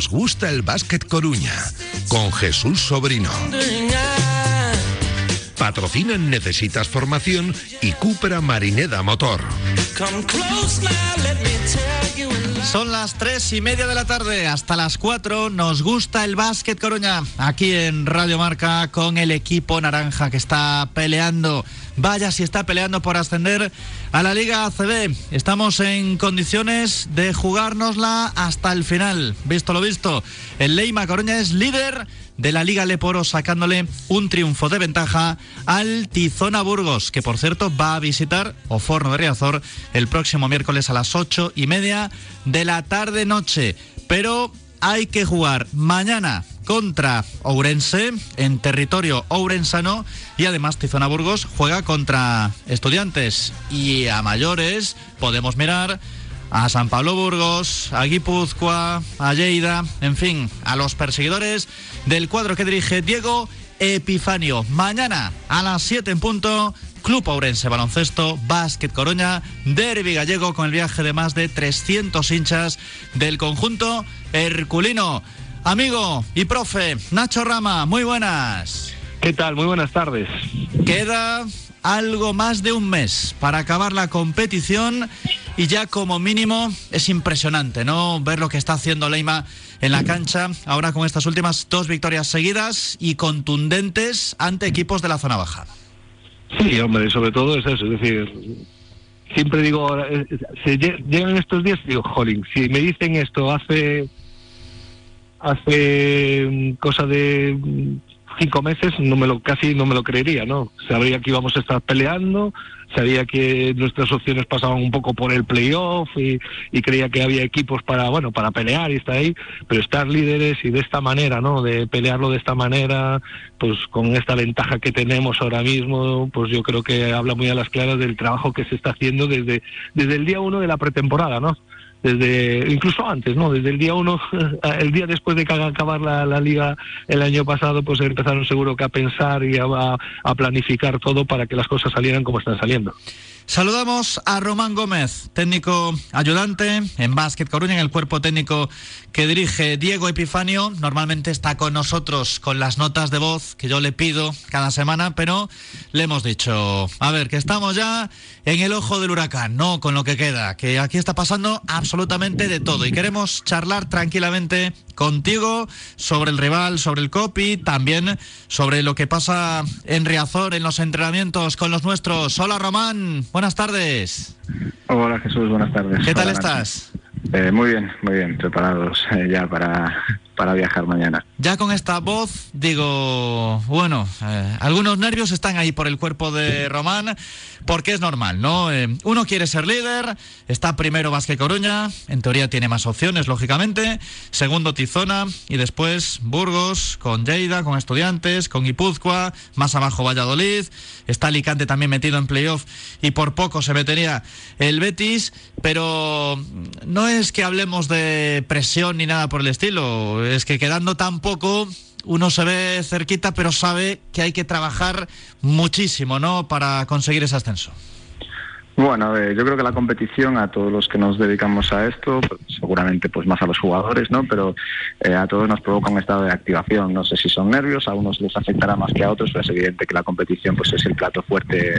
Nos gusta el Básquet Coruña, con Jesús Sobrino. Patrocinan Necesitas Formación y Cupra Marineda Motor. Son las 3:30 de la tarde, hasta las 4 nos gusta el Básquet Coruña, aquí en Radio Marca, con el equipo naranja que está peleando. Vaya si está peleando por ascender a la Liga ACB. Estamos en condiciones de jugárnosla hasta el final. Visto lo visto, el Leima Coruña es líder de la Liga Leporo, sacándole un triunfo de ventaja al Tizona Burgos, que por cierto va a visitar Oforno de Riazor el próximo miércoles a las 8:30 de la tarde-noche. Pero hay que jugar mañana contra Ourense en territorio ourensano, y además Tizona Burgos juega contra Estudiantes, y a mayores podemos mirar a San Pablo Burgos, a Guipúzcoa, a Lleida, en fin, a los perseguidores del cuadro que dirige Diego Epifanio. Mañana a las 7 en punto, Club Ourense Baloncesto, Básquet Coruña, derbi gallego, con el viaje de más de 300 hinchas del conjunto herculino. Amigo y profe Nacho Rama, muy buenas. ¿Qué tal? Muy buenas tardes. Queda algo más de un mes para acabar la competición y ya como mínimo es impresionante, ¿no?, ver lo que está haciendo Leima en la cancha, ahora con estas últimas 2 victorias seguidas y contundentes ante equipos de la zona baja. Sí, hombre, sobre todo es eso, es decir, siempre digo, llegan estos días y digo, jolín, si me dicen esto hace cosa de 5 meses, casi no me lo creería, ¿no? Sabría que íbamos a estar peleando, sabía que nuestras opciones pasaban un poco por el playoff y creía que había equipos para pelear y estar ahí, pero estar líderes y de esta manera, ¿no?, de pelearlo de esta manera, pues con esta ventaja que tenemos ahora mismo, pues yo creo que habla muy a las claras del trabajo que se está haciendo desde el día 1 de la pretemporada, ¿no? Incluso antes, ¿no? Desde el día 1, el día después de acabar la liga el año pasado, pues empezaron seguro que a pensar y a planificar todo para que las cosas salieran como están saliendo. Saludamos a Román Gómez, técnico ayudante en Básquet Coruña, en el cuerpo técnico que dirige Diego Epifanio. Normalmente está con nosotros con las notas de voz que yo le pido cada semana, pero le hemos dicho, a ver, que estamos ya en el ojo del huracán, no con lo que queda, que aquí está pasando absolutamente de todo y queremos charlar tranquilamente contigo sobre el rival, sobre el Copi, también sobre lo que pasa en Riazor, en los entrenamientos con los nuestros. Hola Román, buenas tardes. Hola Jesús, buenas tardes. ¿Qué tal Hola, estás? Muy bien, preparados ya para viajar mañana. Ya con esta voz, digo, bueno, algunos nervios están ahí por el cuerpo de Román, porque es normal, ¿no? Uno quiere ser líder, está primero Básquet Coruña, en teoría tiene más opciones, lógicamente, segundo Tizona, y después Burgos, con Lleida, con Estudiantes, con Guipúzcoa, más abajo Valladolid, está Alicante también metido en playoff, y por poco se metería el Betis, pero no es que hablemos de presión ni nada por el estilo, es que quedando tan poco uno se ve cerquita, pero sabe que hay que trabajar muchísimo, ¿no?, para conseguir ese ascenso. Bueno, yo creo que la competición, a todos los que nos dedicamos a esto, pues, seguramente pues más a los jugadores, ¿no?, pero a todos nos provoca un estado de activación. No sé si son nervios, a unos les afectará más que a otros, pero es evidente que la competición pues es el plato fuerte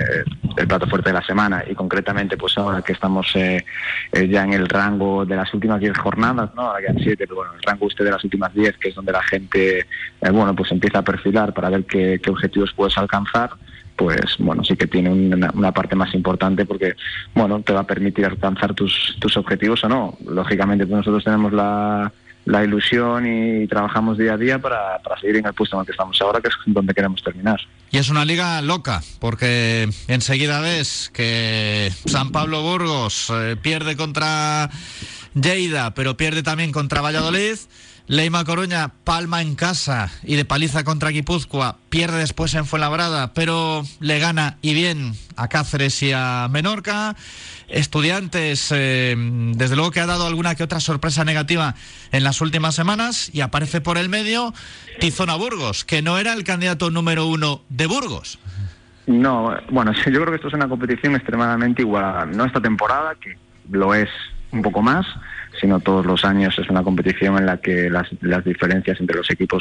de la semana, y concretamente pues ahora que estamos ya en el rango de las últimas 10 jornadas, ¿no?, ahora quedan 7, pero bueno, el rango de las últimas 10, que es donde la gente pues empieza a perfilar para ver qué objetivos puedes alcanzar. Pues bueno, sí que tiene una parte más importante, porque bueno, te va a permitir alcanzar tus objetivos o no. Lógicamente pues nosotros tenemos la ilusión y trabajamos día a día para seguir en el puesto en el que estamos ahora, que es donde queremos terminar. Y es una liga loca, porque enseguida ves que San Pablo Burgos pierde contra Lleida, pero pierde también contra Valladolid. Leima Coruña palma en casa y de paliza contra Guipúzcoa, pierde después en Fuenlabrada, pero le gana y bien a Cáceres y a Menorca. Estudiantes, desde luego que ha dado alguna que otra sorpresa negativa en las últimas semanas, y aparece por el medio Tizona Burgos, que no era el candidato número 1 de Burgos. No, bueno, yo creo que esto es una competición extremadamente igualada, no esta temporada, que lo es un poco más, sino todos los años es una competición en la que las diferencias entre los equipos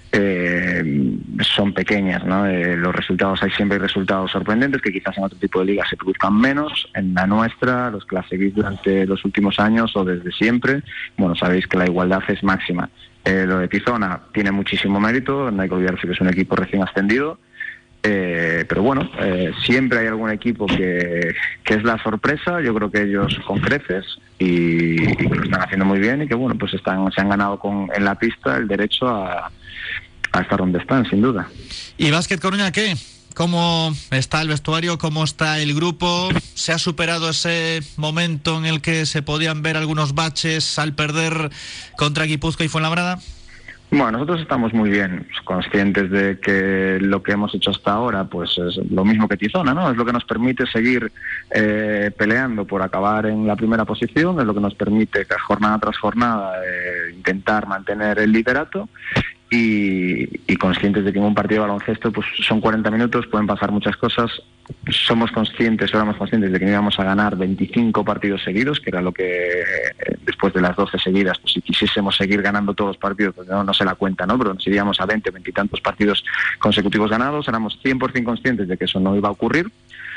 son pequeñas, ¿no? Los resultados, hay siempre resultados sorprendentes que quizás en otro tipo de ligas se produzcan menos. En la nuestra, los que la seguís durante los últimos años o desde siempre, bueno, sabéis que la igualdad es máxima. Lo de Tizona tiene muchísimo mérito, no hay que olvidarse que es un equipo recién ascendido. Pero bueno, siempre hay algún equipo que es la sorpresa. Yo creo que ellos con creces y que lo están haciendo muy bien y que bueno, pues se han ganado en la pista el derecho a estar donde están, sin duda. ¿Y Básquet Coruña qué? ¿Cómo está el vestuario? ¿Cómo está el grupo? ¿Se ha superado ese momento en el que se podían ver algunos baches al perder contra Guipúzcoa y Fuenlabrada? Bueno, nosotros estamos muy bien, conscientes de que lo que hemos hecho hasta ahora pues es lo mismo que Tizona, ¿no? Es lo que nos permite seguir peleando por acabar en la primera posición, es lo que nos permite jornada tras jornada intentar mantener el liderato. Y conscientes de que en un partido de baloncesto pues son 40 minutos, pueden pasar muchas cosas. Éramos conscientes de que no íbamos a ganar 25 partidos seguidos, que era lo que después de las 12 seguidas, pues si quisiésemos seguir ganando todos los partidos, pues no se la cuenta, ¿no? Pero nos iríamos a 20 y tantos partidos consecutivos ganados. Éramos 100% conscientes de que eso no iba a ocurrir.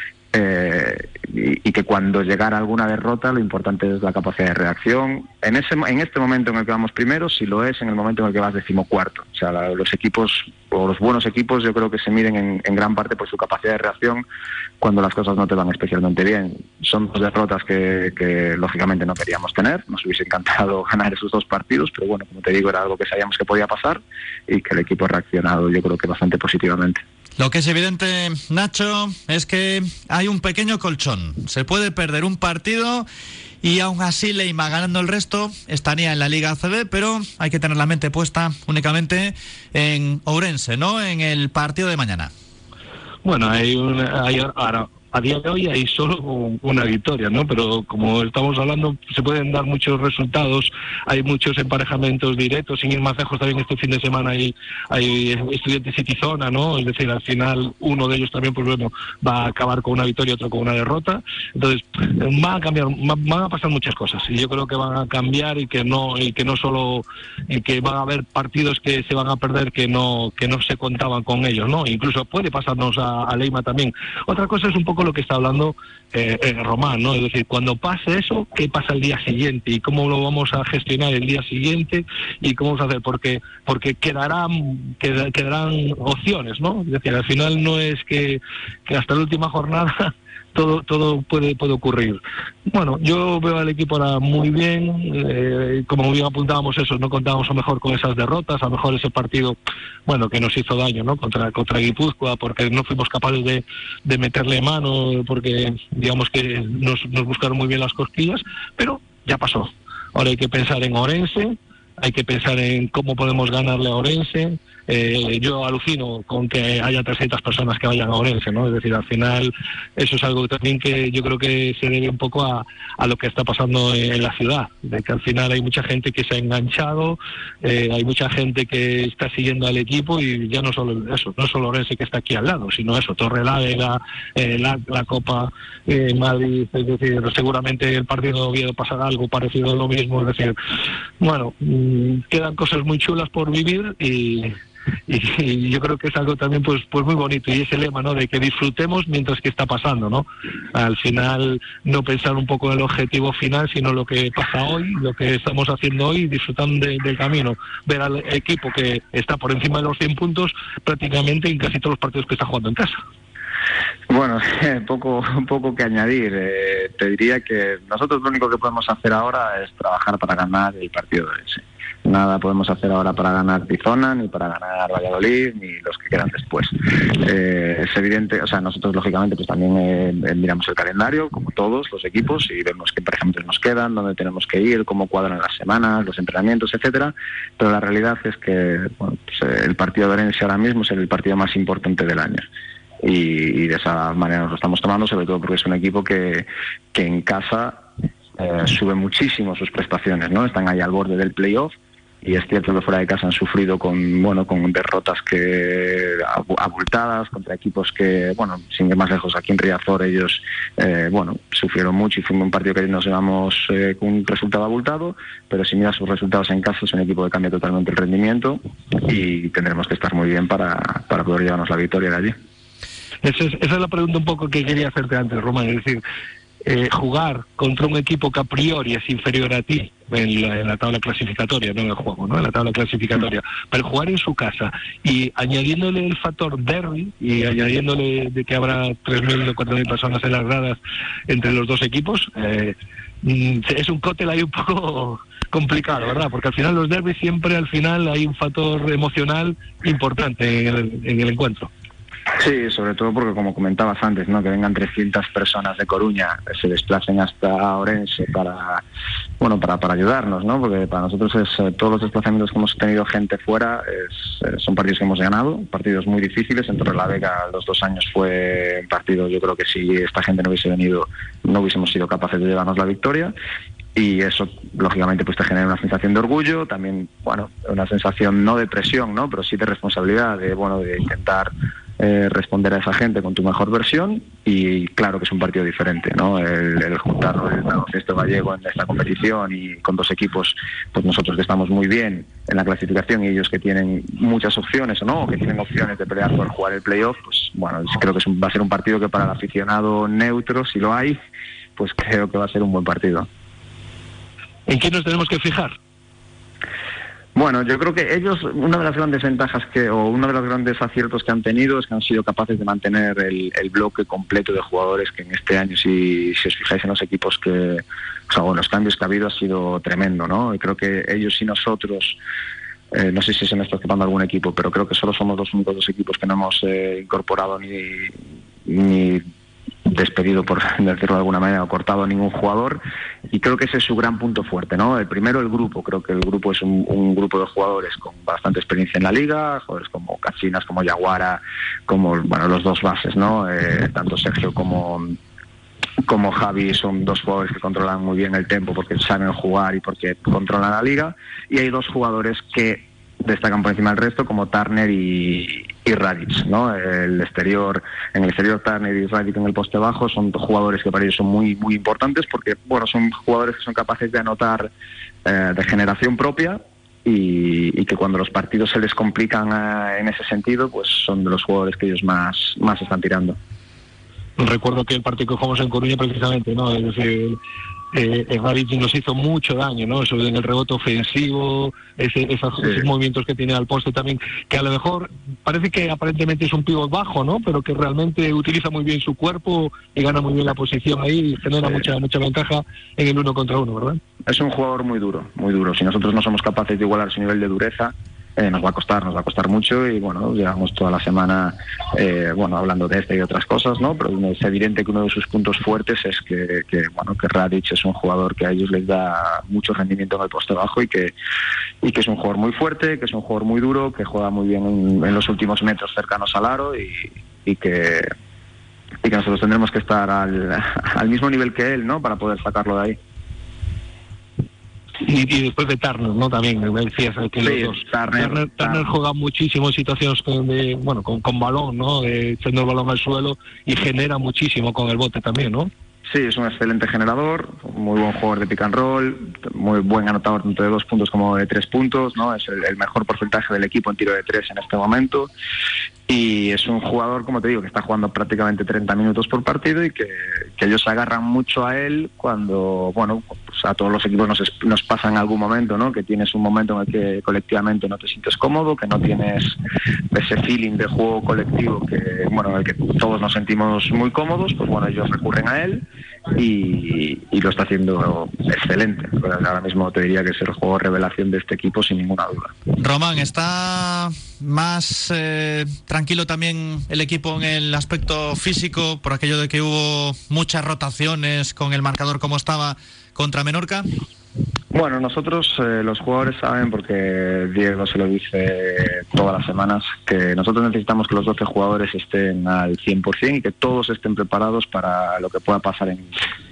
Y que cuando llegara alguna derrota lo importante es la capacidad de reacción en este momento en el que vamos primero, si lo es en el momento en el que vas 14º. O sea, los equipos o los buenos equipos yo creo que se miden en gran parte por su capacidad de reacción cuando las cosas no te van especialmente bien. Son dos derrotas que lógicamente no queríamos tener, nos hubiese encantado ganar esos 2 partidos, pero bueno, como te digo, era algo que sabíamos que podía pasar y que el equipo ha reaccionado yo creo que bastante positivamente. Lo que es evidente, Nacho, es que hay un pequeño colchón. Se puede perder un partido y aún así Leima, ganando el resto, estaría en la Liga ACB, pero hay que tener la mente puesta únicamente en Ourense, ¿no? En el partido de mañana. Bueno, ahora, a día de hoy hay solo una victoria, ¿no? Pero como estamos hablando, se pueden dar muchos resultados, hay muchos emparejamientos directos, sin ir más lejos también este fin de semana hay Estudiantes y Tizona, ¿no? Es decir, al final uno de ellos también, pues bueno, va a acabar con una victoria, otro con una derrota. Entonces, van a cambiar, van a pasar muchas cosas, y yo creo que van a cambiar y que no solo, y que van a haber partidos que se van a perder que no se contaban con ellos, ¿no? Incluso puede pasarnos a Leima también. Otra cosa es un poco lo que está hablando Román, ¿no? Es decir, cuando pase eso, ¿qué pasa el día siguiente? ¿Y cómo lo vamos a gestionar el día siguiente? ¿Y cómo vamos a hacer? Porque quedarán opciones, ¿no? Es decir, al final no es que hasta la última jornada todo puede ocurrir. Bueno, yo veo al equipo ahora muy bien, como bien apuntábamos eso, no contábamos a lo mejor con esas derrotas, a lo mejor ese partido, bueno, que nos hizo daño, ¿no? Contra Guipúzcoa, porque no fuimos capaces de meterle mano, porque digamos que nos buscaron muy bien las cosquillas, pero ya pasó. Ahora hay que pensar en Ourense, hay que pensar en cómo podemos ganarle a Ourense. Yo alucino con que haya 300 personas que vayan a Ourense, ¿no? Es decir, al final eso es algo también que yo creo que se debe un poco a lo que está pasando en la ciudad, de que al final hay mucha gente que se ha enganchado, hay mucha gente que está siguiendo al equipo, y ya no solo eso, no solo Ourense que está aquí al lado, sino eso, Torrelavega, la Copa Madrid, es decir, seguramente el partido de Oviedo pasará algo parecido a lo mismo, es decir, bueno, quedan cosas muy chulas por vivir y yo creo que es algo también pues muy bonito, y ese lema, ¿no? De que disfrutemos mientras que está pasando, ¿no? Al final no pensar un poco en el objetivo final, sino lo que pasa hoy, lo que estamos haciendo hoy, disfrutando del camino, ver al equipo que está por encima de los 100 puntos prácticamente en casi todos los partidos que está jugando en casa. Bueno, poco que añadir. Te diría que nosotros lo único que podemos hacer ahora es trabajar para ganar el partido de ese. Nada podemos hacer ahora para ganar Tizona, ni para ganar Valladolid, ni los que quedan después. Es evidente, o sea, nosotros lógicamente pues también miramos el calendario, como todos los equipos, y vemos qué ejemplos nos quedan, dónde tenemos que ir, cómo cuadran las semanas, los entrenamientos, etcétera. Pero la realidad es que bueno, pues, el partido de Ourense ahora mismo es el partido más importante del año. Y de esa manera nos lo estamos tomando, sobre todo porque es un equipo que en casa sube muchísimo sus prestaciones, ¿no? Están ahí al borde del playoff, y es cierto que fuera de casa han sufrido con derrotas que abultadas contra equipos que, sin ir más lejos, aquí en Riazor ellos sufrieron mucho y fue un partido que nos llevamos con un resultado abultado, pero si miras sus resultados en casa es un equipo que cambia totalmente el rendimiento y tendremos que estar muy bien para poder llevarnos la victoria de allí. Esa es la pregunta un poco que quería hacerte antes, Román, es decir, jugar contra un equipo que a priori es inferior a ti en la tabla clasificatoria, no en el juego, ¿no? En la tabla clasificatoria, pero jugar en su casa y añadiéndole el factor derby y añadiéndole de que habrá 3.000 o 4.000 personas en las gradas entre los dos equipos, es un cóctel ahí un poco complicado, ¿verdad? Porque al final los derbis siempre hay un factor emocional importante en el encuentro. Sí, sobre todo porque, como comentabas antes, ¿no? Que vengan 300 personas de Coruña, se desplacen hasta Ourense para ayudarnos, ¿no? Porque para nosotros todos los desplazamientos que hemos tenido gente fuera son partidos que hemos ganado, partidos muy difíciles. En Torrelavega los 2 años fue un partido, yo creo que si esta gente no hubiese venido no hubiésemos sido capaces de llevarnos la victoria. Y eso, lógicamente, pues te genera una sensación de orgullo, también, una sensación no de presión, ¿no? Pero sí de responsabilidad, de intentar responder a esa gente con tu mejor versión. Y claro que es un partido diferente, ¿no? El juntarnos el baloncesto gallego en esta competición y con 2 equipos, pues nosotros que estamos muy bien en la clasificación y ellos que tienen muchas opciones o que tienen opciones de pelear por jugar el playoff, pues creo que va a ser un partido que para el aficionado neutro, si lo hay, pues creo que va a ser un buen partido. ¿En qué nos tenemos que fijar? Bueno, yo creo que ellos, una de las grandes ventajas uno de los grandes aciertos que han tenido es que han sido capaces de mantener el bloque completo de jugadores que en este año, si os fijáis en los equipos los cambios que ha habido ha sido tremendo, ¿no? Y creo que ellos y nosotros, no sé si se me está escapando algún equipo, pero creo que solo somos los únicos 2 equipos que no hemos incorporado ni despedido, por decirlo de alguna manera, o cortado a ningún jugador, y creo que ese es su gran punto fuerte, ¿no? El primero, el grupo. Creo que el grupo es un grupo de jugadores con bastante experiencia en la liga, jugadores como Cachinas, como Yaguara, como los 2 bases, ¿no? Tanto Sergio como Javi son 2 jugadores que controlan muy bien el tempo porque saben jugar y porque controlan la liga, y hay 2 jugadores que destacan por encima del resto, como Turner y Radic, ¿no? En el exterior Turner y Radic en el poste bajo son jugadores que para ellos son muy muy importantes porque son jugadores que son capaces de anotar de generación propia y que cuando los partidos se les complican en ese sentido, pues son de los jugadores que ellos más están tirando. Recuerdo que el partido que jugamos en Coruña precisamente, ¿no? Es decir, Radic nos hizo mucho daño, ¿no? Sobre en el rebote ofensivo, esos movimientos que tiene al poste también, que a lo mejor parece que aparentemente es un pívot bajo, ¿no? Pero que realmente utiliza muy bien su cuerpo y gana muy bien la posición ahí y genera mucha ventaja en el 1 contra 1, ¿verdad? Es un jugador muy duro, muy duro. Si nosotros no somos capaces de igualar su nivel de dureza, nos va a costar mucho y llevamos toda la semana hablando de esta y de otras cosas, ¿no? Pero es evidente que uno de sus puntos fuertes es que Radic es un jugador que a ellos les da mucho rendimiento en el poste bajo y que es un jugador muy fuerte, que es un jugador muy duro, que juega muy bien en los últimos metros cercanos al aro y que nosotros tendremos que estar al mismo nivel que él, ¿no? Para poder sacarlo de ahí. Y después de Turner, ¿no? También me decías que los 2. Turner juega muchísimo en situaciones con balón, ¿no? Echando el balón al suelo y genera muchísimo con el bote también, ¿no? Sí, es un excelente generador, muy buen jugador de pick and roll, muy buen anotador tanto de 2 puntos como de 3 puntos, ¿no? Es el mejor porcentaje del equipo en tiro de 3 en este momento. Y es un jugador, como te digo, que está jugando prácticamente 30 minutos por partido y que ellos se agarran mucho a él cuando, a todos los equipos nos pasa en algún momento, ¿no? Que tienes un momento en el que colectivamente no te sientes cómodo, que no tienes ese feeling de juego colectivo en el que todos nos sentimos muy cómodos, pues ellos recurren a él y lo está haciendo excelente. Ahora mismo te diría que es el juego revelación de este equipo sin ninguna duda. Román, ¿está más tranquilo también el equipo en el aspecto físico por aquello de que hubo muchas rotaciones con el marcador como estaba contra Menorca? Bueno, nosotros los jugadores saben, porque Diego se lo dice todas las semanas, que nosotros necesitamos que los 12 jugadores estén al 100% y que todos estén preparados para lo que pueda pasar en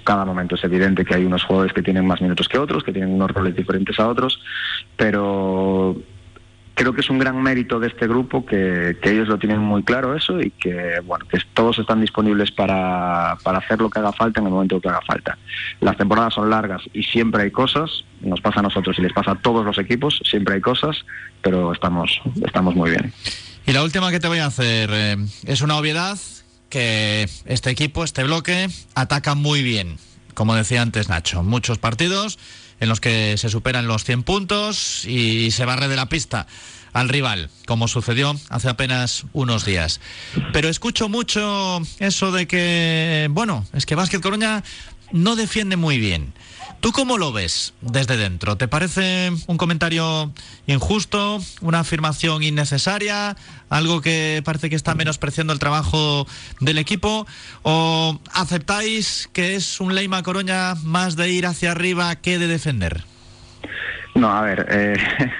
cada momento. Es evidente que hay unos jugadores que tienen más minutos que otros, que tienen unos roles diferentes a otros, pero creo que es un gran mérito de este grupo que ellos lo tienen muy claro eso, y que bueno, que todos están disponibles para hacer lo que haga falta en el momento que haga falta. Las temporadas son largas y siempre hay cosas, nos pasa a nosotros y les pasa a todos los equipos, siempre hay cosas, pero estamos muy bien. Y la última que te voy a hacer, es una obviedad que este equipo, este bloque, ataca muy bien, como decía antes Nacho, muchos partidos en los que se superan los 100 puntos y se barre de la pista al rival, como sucedió hace apenas unos días. Pero escucho mucho eso de que, bueno, es que Básquet Coruña no defiende muy bien. ¿Tú cómo lo ves desde dentro? ¿Te parece un comentario injusto, una afirmación innecesaria, algo que parece que está menospreciando el trabajo del equipo? ¿O aceptáis que es un Leima Coruña más de ir hacia arriba que de defender? No, a ver,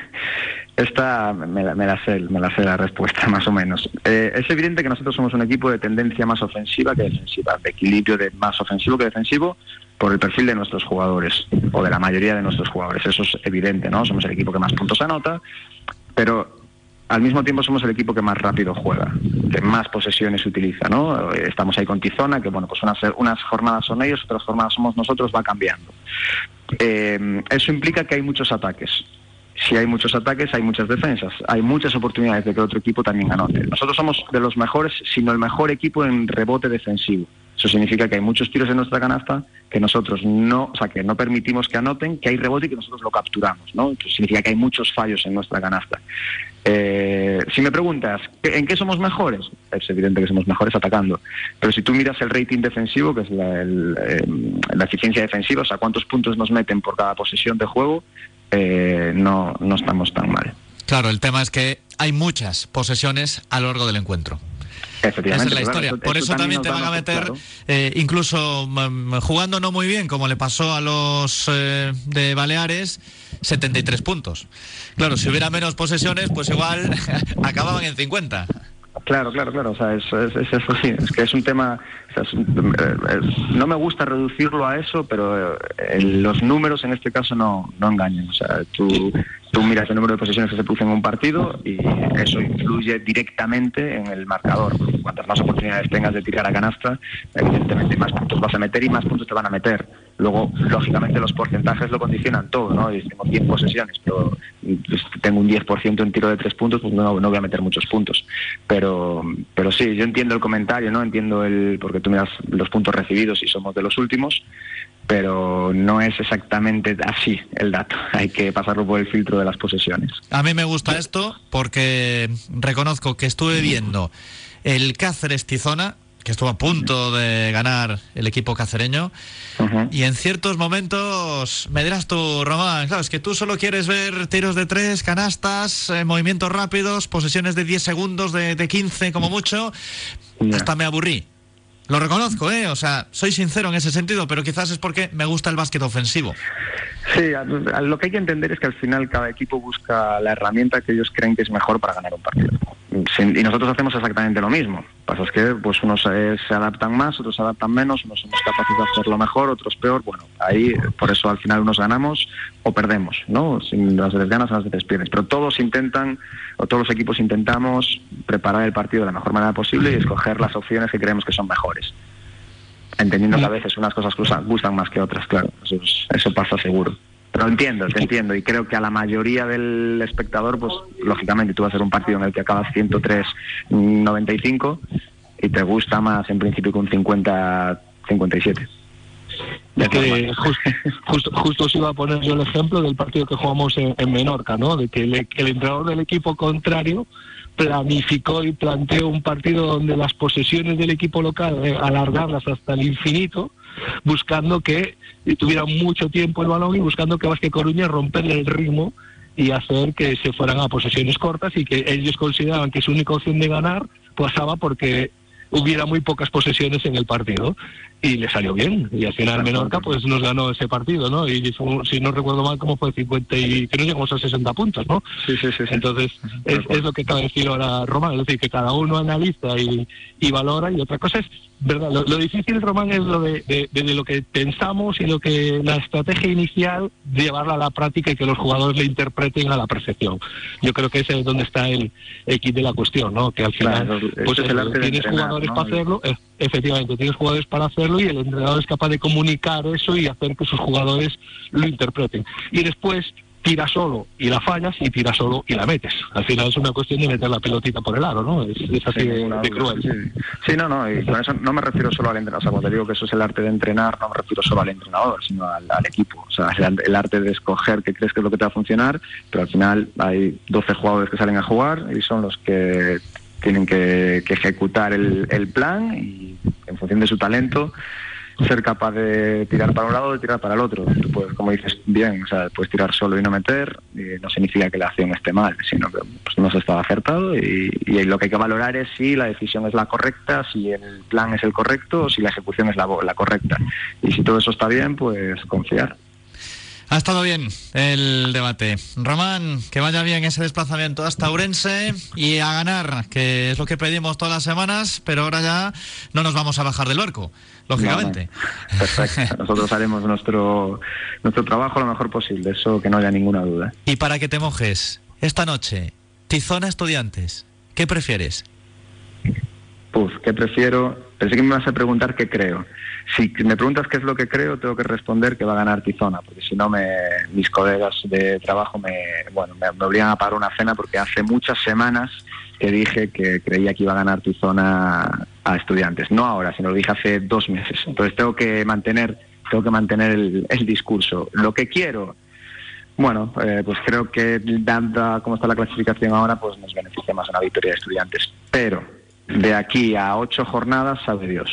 esta me la sé la respuesta, más o menos. Es evidente que nosotros somos un equipo de tendencia más ofensiva que defensiva, de equilibrio de más ofensivo que defensivo, por el perfil de nuestros jugadores, o de la mayoría de nuestros jugadores. Eso es evidente, ¿no? Somos el equipo que más puntos anota, pero al mismo tiempo somos el equipo que más rápido juega, que más posesiones utiliza, ¿no? Estamos ahí con Tizona, que bueno, pues unas jornadas son ellos, otras jornadas somos nosotros, va cambiando. Eso implica que hay muchos ataques. Si hay muchos ataques, hay muchas defensas, hay muchas oportunidades de que otro equipo también anote. Nosotros somos de los mejores, sino el mejor equipo en rebote defensivo. Eso significa que hay muchos tiros en nuestra canasta que nosotros no permitimos que anoten, que hay rebote y que nosotros lo capturamos, ¿no? Eso significa que hay muchos fallos en nuestra canasta. Si me preguntas, ¿en qué somos mejores? Es evidente que somos mejores atacando. Pero si tú miras el rating defensivo, que es la eficiencia defensiva, o sea, cuántos puntos nos meten por cada posesión de juego, no estamos tan mal. Claro, el tema es que hay muchas posesiones a lo largo del encuentro. Esa es la historia. Por eso también te van a meter, claro, incluso jugando no muy bien, como le pasó a los de Baleares, 73 puntos. Claro, si hubiera menos posesiones, pues igual acababan en 50. Claro. O sea, es eso, sí. Es que es un tema. O sea, no me gusta reducirlo a eso, pero los números en este caso no engañan. O sea, tú miras el número de posesiones que se producen en un partido y eso influye directamente en el marcador. Cuantas más oportunidades tengas de tirar a canasta, evidentemente más puntos vas a meter y más puntos te van a meter. Luego, lógicamente, los porcentajes lo condicionan todo, ¿no? Y tengo 10 posesiones, pero tengo un 10% en tiro de 3 puntos, pues no voy a meter muchos puntos. Pero sí, yo entiendo el comentario, ¿no? Entiendo porque tú miras los puntos recibidos y somos de los últimos, pero no es exactamente así el dato. Hay que pasarlo por el filtro de las posesiones. A mí me gusta esto porque reconozco que estuve viendo el Cáceres-Tizona, que estuvo a punto de ganar el equipo cacereño, y en ciertos momentos, me dirás tú, Román, claro, es que tú solo quieres ver tiros de 3, canastas, movimientos rápidos, posesiones de 10 segundos, de 15 como mucho, hasta me aburrí. Lo reconozco, o sea, soy sincero en ese sentido, pero quizás es porque me gusta el básquet ofensivo. Sí, lo que hay que entender es que al final cada equipo busca la herramienta que ellos creen que es mejor para ganar un partido. Y nosotros hacemos exactamente lo mismo. Lo que pasa es que pues unos se adaptan más, otros se adaptan menos, unos somos capaces de hacerlo mejor, otros peor. Bueno, ahí por eso al final unos ganamos o perdemos, ¿no? Si las veces ganas, las veces pierdes. Pero todos los equipos intentamos preparar el partido de la mejor manera posible y escoger las opciones que creemos que son mejores. Entendiendo que a veces unas cosas gustan más que otras, claro, eso pasa seguro. Pero te entiendo, y creo que a la mayoría del espectador, pues lógicamente tú vas a hacer un partido en el que acabas 103-95 y te gusta más en principio que un 50-57. Es que justo os iba a poner yo el ejemplo del partido que jugamos en Menorca, ¿no? De que el entrenador del equipo contrario planificó y planteó un partido donde las posesiones del equipo local alargarlas hasta el infinito, buscando que tuvieran mucho tiempo el balón y buscando que Básquet Coruña romperle el ritmo y hacer que se fueran a posesiones cortas, y que ellos consideraban que su única opción de ganar pasaba porque hubiera muy pocas posesiones en el partido. y le salió bien, y al final Menorca pues nos ganó ese partido, ¿no? Y si no recuerdo mal, como fue 50 y que no llegamos a 60 puntos, ¿no? Sí. Entonces es lo que acaba de decir ahora Román, es decir, que cada uno analiza y valora, y otra cosa es, ¿verdad? Lo difícil, Román, es lo de lo que pensamos y lo que la estrategia inicial, de llevarla a la práctica y que los jugadores le interpreten a la perfección. Yo creo que ese es donde está el kit de la cuestión, ¿no? Que al final, claro, pues es el arte de tienes entrenar, jugadores, ¿no? para hacerlo, efectivamente, tienes jugadores para hacerlo, y el entrenador es capaz de comunicar eso y hacer que sus jugadores lo interpreten. Y después tira solo y la fallas, y tira solo y la metes. Al final es una cuestión de meter la pelotita por el aro, ¿no? Es así de cruel. Sí, no, y con eso no me refiero solo al entrenador. O sea, cuando te digo que eso es el arte de entrenar, no me refiero solo al entrenador, sino al equipo. O sea, el arte de escoger qué crees que es lo que te va a funcionar, pero al final hay 12 jugadores que salen a jugar y son los que tienen que ejecutar el plan, y en función de su talento ser capaz de tirar para un lado o de tirar para el otro. Tú puedes, como dices bien, o sea, puedes tirar solo y no meter, y no significa que la acción esté mal, sino que pues, no se estaba acertado, y lo que hay que valorar es si la decisión es la correcta, si el plan es el correcto, o si la ejecución es la correcta. Y si todo eso está bien, pues confiar. Ha estado bien el debate. Román, que vaya bien ese desplazamiento hasta Ourense y a ganar, que es lo que pedimos todas las semanas, pero ahora ya no nos vamos a bajar del barco, lógicamente. No. Perfecto. Nosotros haremos nuestro trabajo lo mejor posible, eso que no haya ninguna duda. Y para que te mojes, esta noche, Tizona Estudiantes, ¿qué prefieres? ¿Qué prefiero? Pensé que me ibas a preguntar qué creo. Si me preguntas qué es lo que creo, tengo que responder que va a ganar Tizona, porque si no mis colegas de trabajo me obligan a pagar una cena, porque hace muchas semanas que dije que creía que iba a ganar Tizona a Estudiantes. No ahora, sino lo dije hace 2 meses. Entonces tengo que mantener el discurso. Lo que quiero, pues creo que dada cómo está la clasificación ahora, pues nos beneficia más una victoria de Estudiantes. Pero de aquí a 8 jornadas, sabe Dios.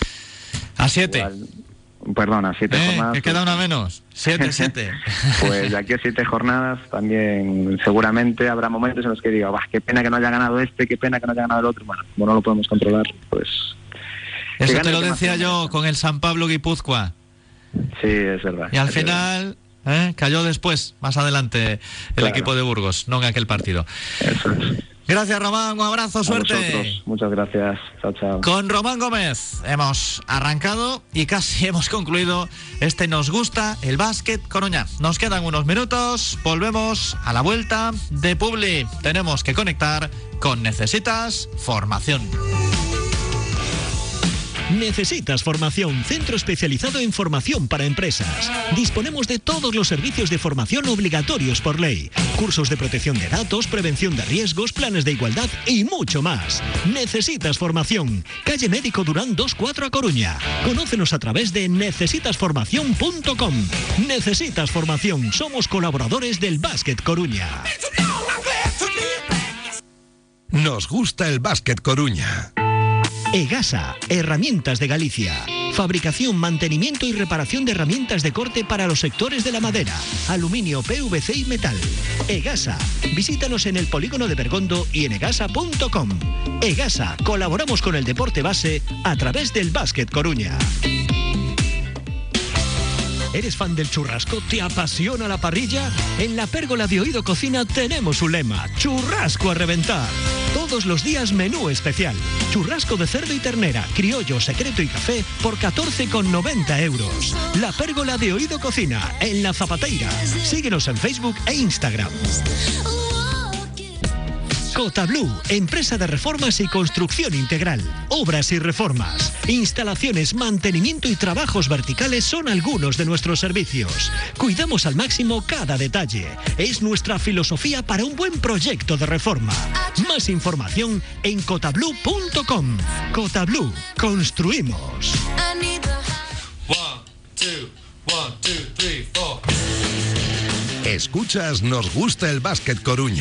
A 7. A 7 jornadas. Que queda una menos. 7. Pues de aquí a 7 jornadas también seguramente habrá momentos en los que diga, qué pena que no haya ganado qué pena que no haya ganado el otro. Bueno, como no lo podemos controlar, pues... Eso te lo decía yo con el San Pablo Guipúzcoa. Sí, es verdad. Y al final cayó después, más adelante, el equipo de Burgos, no en aquel partido. Eso es. Gracias, Román, un abrazo, suerte. Muchas gracias, chao. Con Román Gómez hemos arrancado y casi hemos concluido este Nos Gusta el Básquet Coruña. Nos quedan unos minutos, volvemos a la vuelta de Publi. Tenemos que conectar con Necesitas Formación. ¿Necesitas formación? Centro especializado en formación para empresas. Disponemos de todos los servicios de formación obligatorios por ley. Cursos de protección de datos, prevención de riesgos, planes de igualdad y mucho más. ¿Necesitas formación? Calle Médico Durán 24 a Coruña. Conócenos a través de necesitasformación.com. Necesitas formación. Somos colaboradores del Básquet Coruña. Nos gusta el Básquet Coruña. Egasa, Herramientas de Galicia. Fabricación, mantenimiento y reparación de herramientas de corte para los sectores de la madera, aluminio, PVC y metal. Egasa, visítanos en el polígono de Bergondo y en egasa.com. Egasa, colaboramos con el deporte base a través del Básquet Coruña. ¿Eres fan del churrasco? ¿Te apasiona la parrilla? En la Pérgola de Oído Cocina tenemos un lema: churrasco a reventar. Todos los días menú especial. Churrasco de cerdo y ternera, criollo, secreto y café por 14,90 euros. La Pérgola de Oído Cocina, en La Zapateira. Síguenos en Facebook e Instagram. Cotablu, empresa de reformas y construcción integral. Obras y reformas, instalaciones, mantenimiento y trabajos verticales son algunos de nuestros servicios. Cuidamos al máximo cada detalle. Es nuestra filosofía para un buen proyecto de reforma. Más información en cotablu.com. Cotablu, construimos. 1, 2, 1, 2, 3, 4. Escuchas Nos Gusta el Básquet Coruña.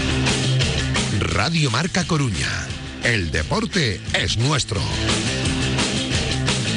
Radio Marca Coruña. El deporte es nuestro.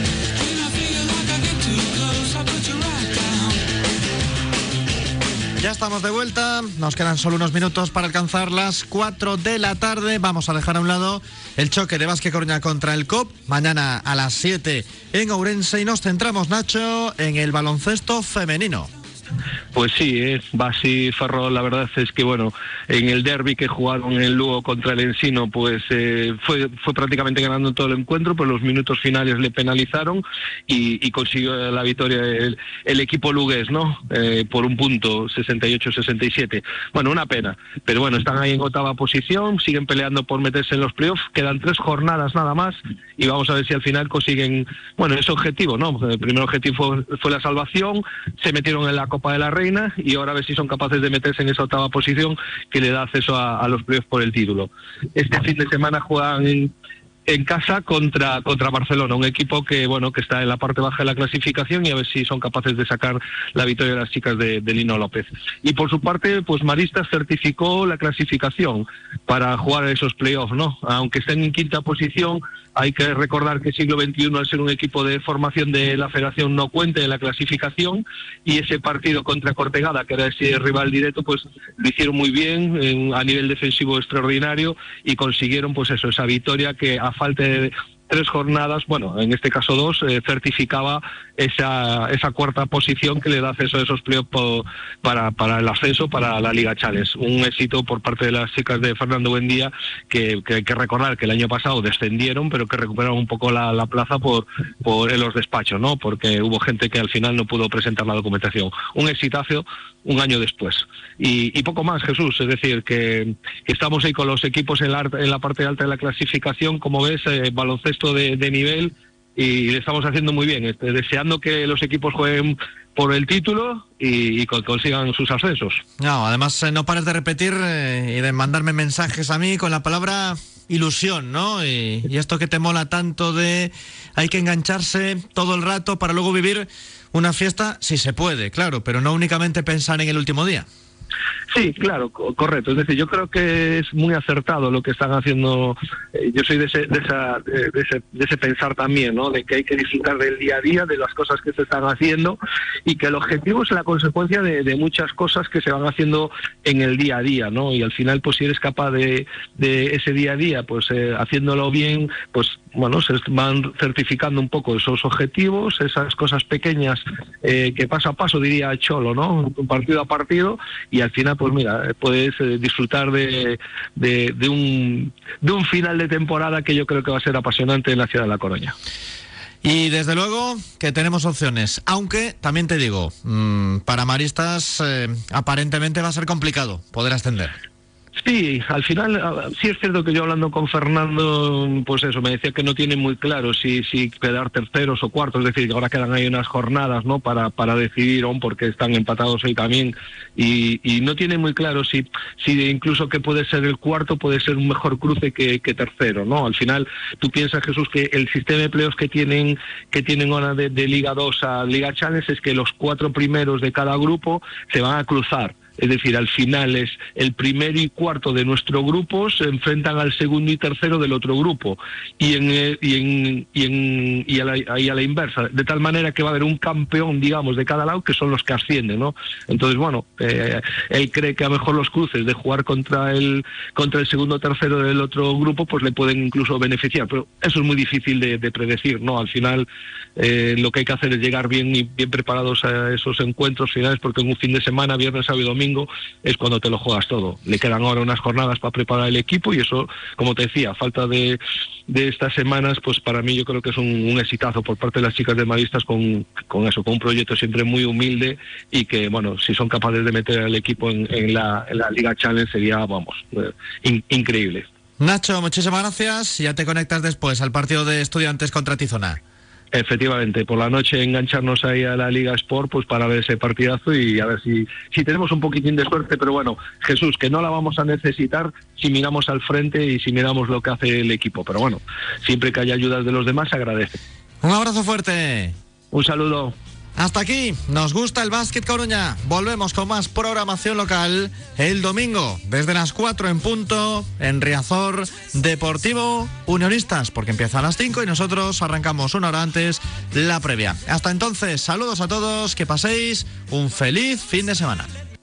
Ya estamos de vuelta, nos quedan solo unos minutos para alcanzar las 4 de la tarde. Vamos a dejar a un lado el choque de Básquet Coruña contra el COP, mañana a las 7 en Ourense, y nos centramos, Nacho, en el baloncesto femenino. Pues sí, Basi Ferrol, la verdad es que bueno, en el derbi que jugaron en el Lugo contra el Ensino, pues fue prácticamente ganando todo el encuentro, pero los minutos finales le penalizaron y consiguió la victoria el equipo lugués, ¿no? Por un punto, 68-67. Bueno, una pena, pero bueno, están ahí en octava posición, siguen peleando por meterse en los playoffs, quedan 3 jornadas nada más y vamos a ver si al final consiguen, bueno, ese objetivo, ¿no? El primer objetivo fue la salvación, se metieron en la Copa de la Reina y ahora a ver si son capaces de meterse en esa octava posición que le da acceso a los playoffs por el título. Este fin de semana juegan en casa contra Barcelona, un equipo que bueno, que está en la parte baja de la clasificación, y a ver si son capaces de sacar la victoria de las chicas de Lino López. Y por su parte, pues Maristas certificó la clasificación para jugar esos playoffs, ¿no? Aunque estén en quinta posición, hay que recordar que Siglo XXI, al ser un equipo de formación de la Federación, no cuenta en la clasificación, y ese partido contra Cortegada, que era ese rival directo, pues lo hicieron muy bien, a nivel defensivo extraordinario, y consiguieron pues eso, esa victoria que a falta de 3 jornadas, bueno, en este caso 2, certificaba esa cuarta posición que le da acceso a esos playoffs para el ascenso para la Liga Challenge. Un éxito por parte de las chicas de Fernando Buendía, que hay que recordar que el año pasado descendieron, pero que recuperaron un poco la plaza por en los despachos, ¿no? Porque hubo gente que al final no pudo presentar la documentación. Un exitazo un año después. Y poco más, Jesús, es decir, que estamos ahí con los equipos en la parte alta de la clasificación, como ves, baloncesto de nivel, y le estamos haciendo muy bien, deseando que los equipos jueguen por el título y consigan sus ascensos. No, además no pares de repetir y de mandarme mensajes a mí con la palabra ilusión, ¿no? Y esto que te mola tanto de hay que engancharse todo el rato para luego vivir una fiesta, si se puede, claro, pero no únicamente pensar en el último día. Sí, claro, correcto. Es decir, yo creo que es muy acertado lo que están haciendo. Yo soy de ese pensar también, ¿no? De que hay que disfrutar del día a día, de las cosas que se están haciendo, y que el objetivo es la consecuencia de muchas cosas que se van haciendo en el día a día, ¿no? Y al final, pues si eres capaz de ese día a día, pues haciéndolo bien, pues bueno, se van certificando un poco esos objetivos, esas cosas pequeñas que paso a paso, diría Cholo, ¿no? Partido a partido, y al final pues mira, puedes disfrutar de un final de temporada que yo creo que va a ser apasionante en la ciudad de La Coruña. Y desde luego que tenemos opciones, aunque también te digo, para Maristas aparentemente va a ser complicado poder ascender. Sí, al final sí es cierto que yo hablando con Fernando, pues eso, me decía que no tiene muy claro si quedar terceros o cuartos, es decir, que ahora quedan ahí unas jornadas, ¿no? Para decidir, aún porque están empatados hoy también, y no tiene muy claro si incluso que puede ser el cuarto, puede ser un mejor cruce que tercero, ¿no? Al final tú piensas, Jesús, que el sistema de playoffs que tienen ahora de Liga 2 a Liga Challenge es que los 4 primeros de cada grupo se van a cruzar. Es decir, al final es el primero y cuarto de nuestro grupo se enfrentan al segundo y tercero del otro grupo, y a la inversa, de tal manera que va a haber un campeón, digamos, de cada lado, que son los que ascienden, ¿no? Entonces, bueno, él cree que a lo mejor los cruces de jugar contra el segundo o tercero del otro grupo, pues le pueden incluso beneficiar, pero eso es muy difícil de predecir, ¿no? Al final lo que hay que hacer es llegar bien preparados a esos encuentros finales, porque en un fin de semana, viernes, sábado y domingo, es cuando te lo juegas todo. Le quedan ahora unas jornadas para preparar el equipo, y eso, como te decía, a falta de estas semanas, pues para mí yo creo que es un exitazo por parte de las chicas de Maristas con eso, con un proyecto siempre muy humilde, y que, bueno, si son capaces de meter al equipo en la Liga Challenge sería, vamos, increíble. Nacho, muchísimas gracias. Ya te conectas después al partido de Estudiantes contra Tizona. Efectivamente, por la noche engancharnos ahí a la Liga Sport, pues para ver ese partidazo y a ver si tenemos un poquitín de suerte, pero bueno, Jesús, que no la vamos a necesitar si miramos al frente y si miramos lo que hace el equipo, pero bueno, siempre que haya ayudas de los demás se agradece. Un abrazo fuerte. Un saludo. Hasta aquí, nos gusta el Básquet Coruña. Volvemos con más programación local el domingo, desde las 4 en punto, en Riazor Deportivo Unionistas, porque empieza a las 5 y nosotros arrancamos una hora antes la previa. Hasta entonces, saludos a todos, que paséis un feliz fin de semana.